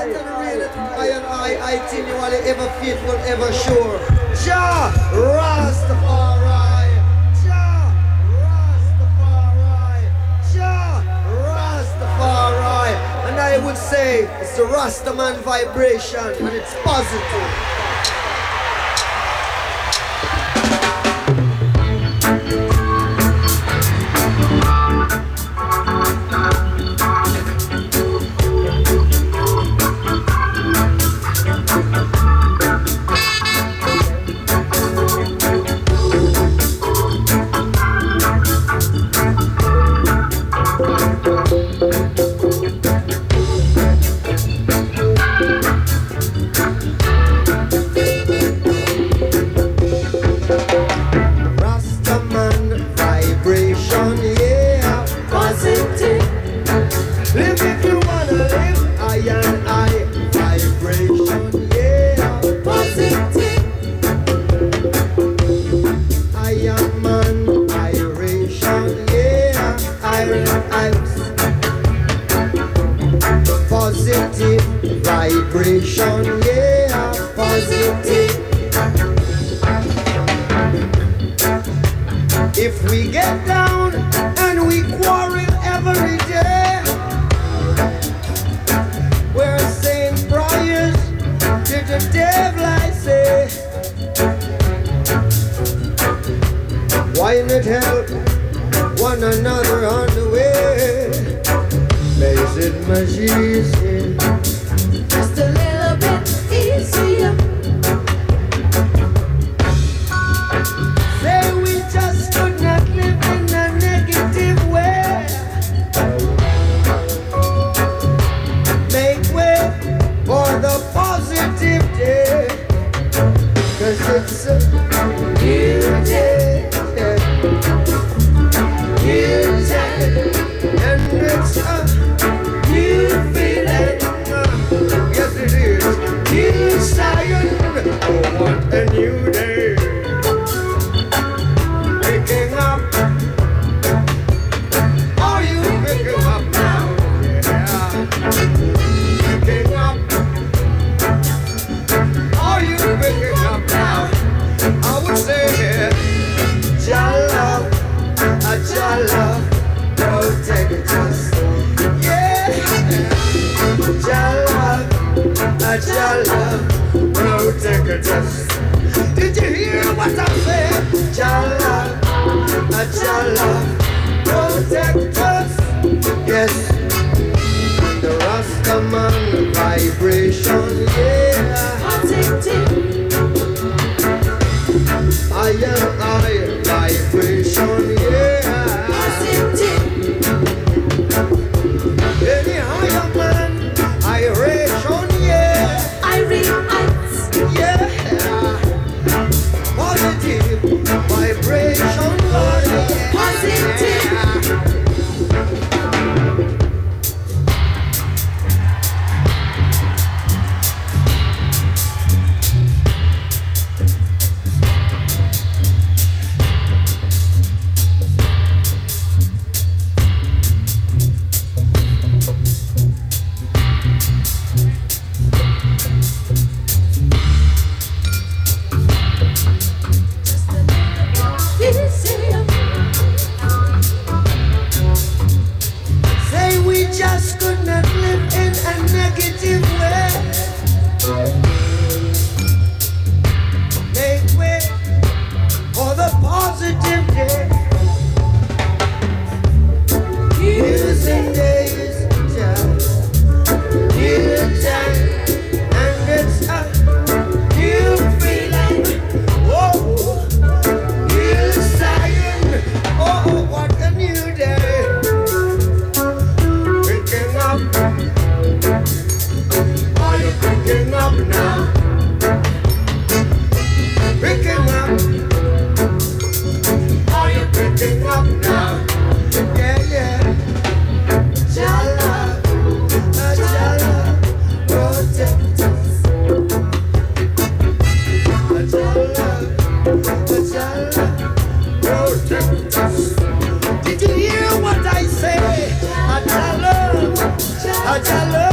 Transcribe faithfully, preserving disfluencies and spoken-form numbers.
and real, I and I, I continually ever faithful, ever sure. Jah Rastafari, Jah Rastafari, Jah Rastafari. And I would say it's the Rastaman vibration and it's positive. Vibration, yeah, positive. If we get down and we quarrel every day, we're saying prayers to the devil, I say. Why not help one another on the way? Blessed magician. Just a little bit easier. Say we just could not live in a negative way. Make way for the positive day. Cause it's a new day. New day. And it's a new feeling. Yes, it is. New Zion. Oh, what a new day. Waking up. Are you waking up now? Yeah. Waking up. Are you waking up now? I would say, Jah love, Jah love, protect us. Yeah. Jah love. Jah love, protect us. Did you hear what I said? Jah love, Jah love, protect us. Yes, the Rastaman vibration, yeah. Positive. I am I vibration, yeah. Positive. Any higher man, I ration. Yeah, positive vibration, Lord. Yeah. Positive. Did you hear what I say? I tell her, I tell her.